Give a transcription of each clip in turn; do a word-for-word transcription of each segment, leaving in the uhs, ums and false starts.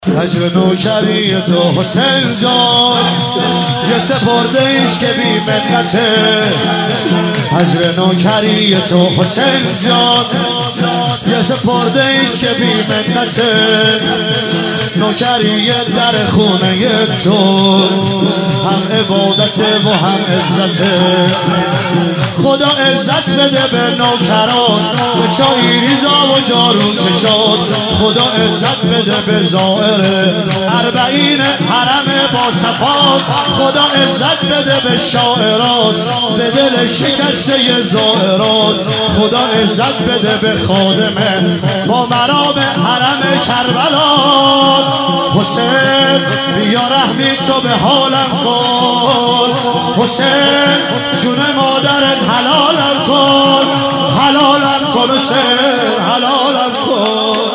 هجر نوکری تو حسین جان یه سپرده ایش که بی منته. هجر نوکری تو حسین جان یه سپرده ایش که بی منته. نوکری در خونه تو هم عبادت و هم عزته. خدا عزت بده به نوکران به چایی ریزا و جارو کشاد. خدا عزت بده به زائر اربعین حرم با صفات. خدا عزت بده به شاعرات به دل شکسته زائرات. خدا عزت بده به خادمه با مرام حرم کربلا. حسین بیا رحمی تو به حالم کن. حسین جون مادرت حلالم کن. حلالم کن حسین حلالم کن.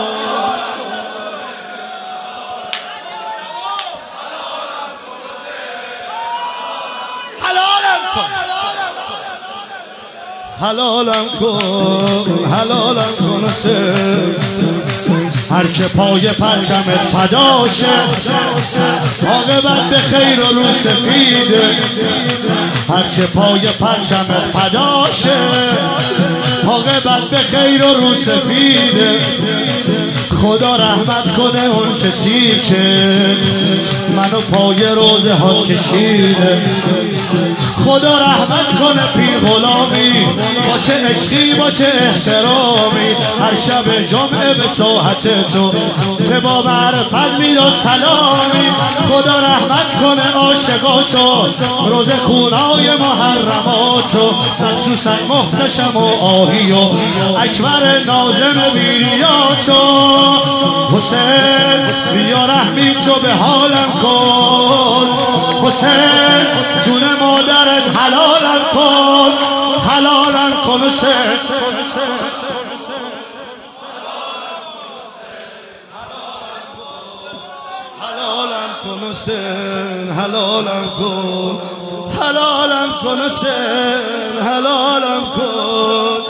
حلالم کن حلالم کن حسین. هر که پای پرچمت فداشه عاقبت به خیر و رو سفیده. هر که پای پرچمت فداشه عاقبت به خیر و رو سفیده. خدا رحمت کنه اون کسی که منو پای روزه ها کشیده. خدا رحمت کنه پی غلامی با چه عشقی با چه احترامی. هر شب جمعه به ساحت تو به با معرفت میرا سلامی. خدا رحمت کنه عاشقاتو روز خونای محرماتو. مخصوصا محتشم و آهی و اکبر ناظم بیریاتو. حسین بیا رحمی تو به حالم کن. حسین جون مادرت حلالم کن. حلالم کن حسین. حلالم کن حسین حلالم کن. حلالم کن حسین حلالم کن.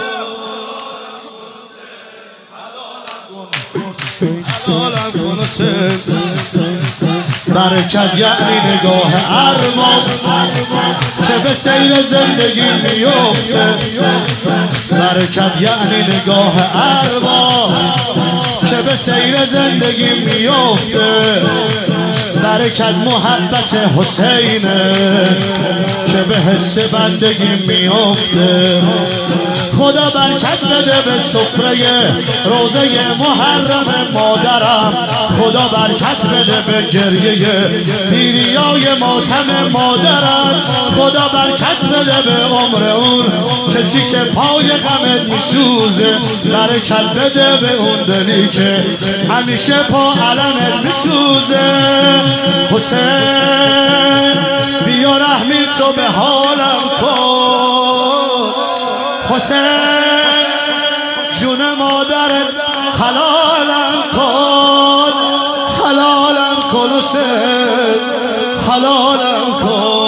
حلالم کن حسین. برکت یعنی نگاه ارباب که به سیر زندگی میفته. برکت یعنی نگاه ارباب که به سیر زندگی میفته. برکت محبت حسینه که به حس بندگی میفته. خدا برکت بده به سفره روزه محرم مادرم. خدا برکت بده به گریه پیریای ماتم مادرم. خدا برکت بده به عمر اون کسی که پای غمت میسوزه. برکت بده به اون دلی که همیشه پا علمت میسوزه. حسین بیا رحمی تو به حالم کن. حسین جون مادرت حلالم کن. حلالم کن حسین حلالم کن.